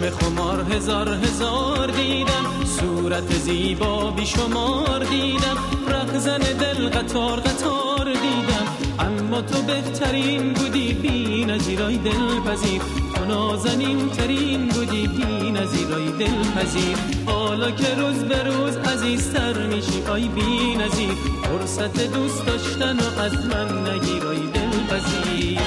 چشم خمار هزار هزار دیدم، صورت زیبا بیشمار دیدم، رهزن دل قطار قطار دیدم، اما تو بهترین بودی بی نظیرای دلپذیر، تو نازنین ترین بودی بی نظیرای دلپذیر. حالا که روز به روز عزیزتر میشی آی بی نظیر، فرصت دوست داشتن و از من نگیرای دلپذیر.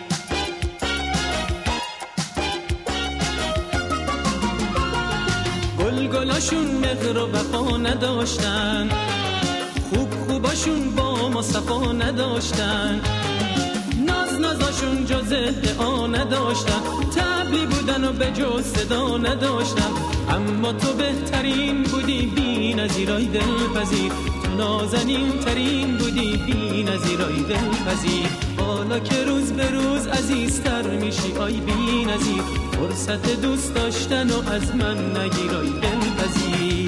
گلگلاشون مهر و وفا نداشتن، خوباشون با ما صفا نداشتن، نازاشون جز ادعا نداشتن، طبلی بودن و به جز صدا نداشتن، اما تو بهترین بودی بی نظیرای دلپذیر، تو نازنین ترین بودی بی نظیرای دلپذیر. حالا که روز به روز عزیزتر میشی آی بی نظیر، فرصت دوست داشتن و از من نگیرای دلپذیر.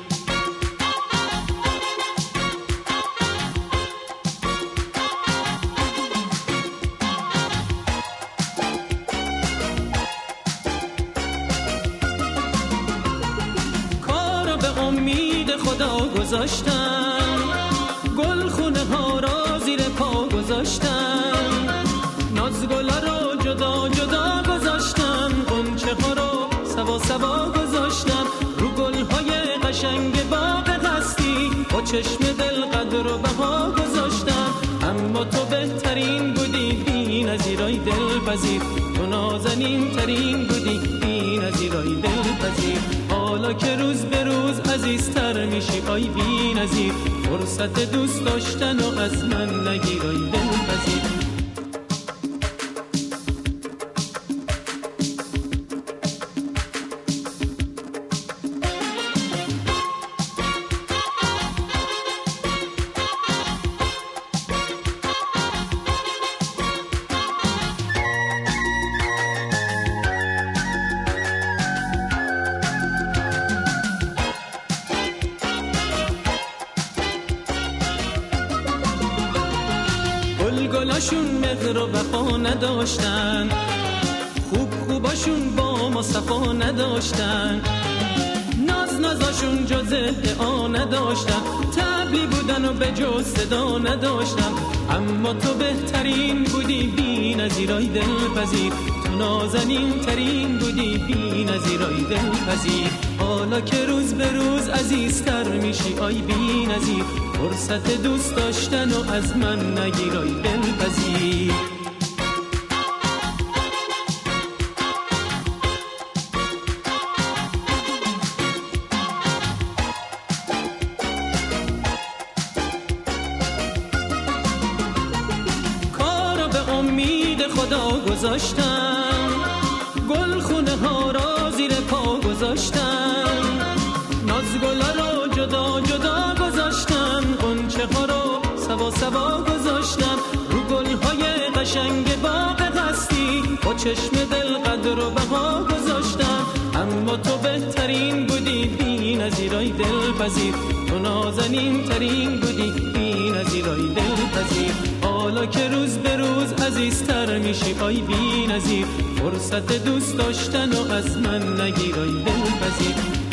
کارو به امید خدا گذاشتم، گل خونه ها را زیر پا گذاشتم، نازگلا رو جدا جدا گذاشتم، غنچه ها رو سوا سوا گذاشتم، رو گل های قشنگ باغ هستی با چشم دل قدر و بها گذاشتم، اما تو بهترین بودی بی نظیرای دلپذیر، تو نازنین ترین بودی بی نظیرای دلپذیر. حالا که روز به روز عزیزتر میشی آی بی نظیر، فرصت دوست داشتن و از من نگیرای دلپذیر. گلگلاشون مهر و وفا نداشتن، خوباشون با ما صفا نداشتن، نازاشون جز ادعا نداشتن، طبلی بودن و به جز صدا نداشتن، اما تو بهترین بودی بی نظیرای دلپذیر، تو نازنین ترین بودی بی نظیرای دلپذیر. حالا که روز به روز عزیزتر میشی آی بی نظیر، فرصت دوست داشتن و از من نگیرای دلپذیر. کارو به امید خدا گذاشتم، گل خونه ها را زیر پا گذاشتم، نازگلا رو جدا جدا گذاشتم، غنچه ها رو سوا سوا گذاشتم، رو گل های قشنگ باغ هستی با چشم دل قدر و بها گذاشتم، اما تو بهترین بودی بی نظیرای دلپذیر، تو نازنین ترین بودی بی نظیرای دلپذیر. حالا که روز به روز عزیزتر میشی آی بی نظیر، فرصت دوست داشتن و از من نگیرای دلپذیر.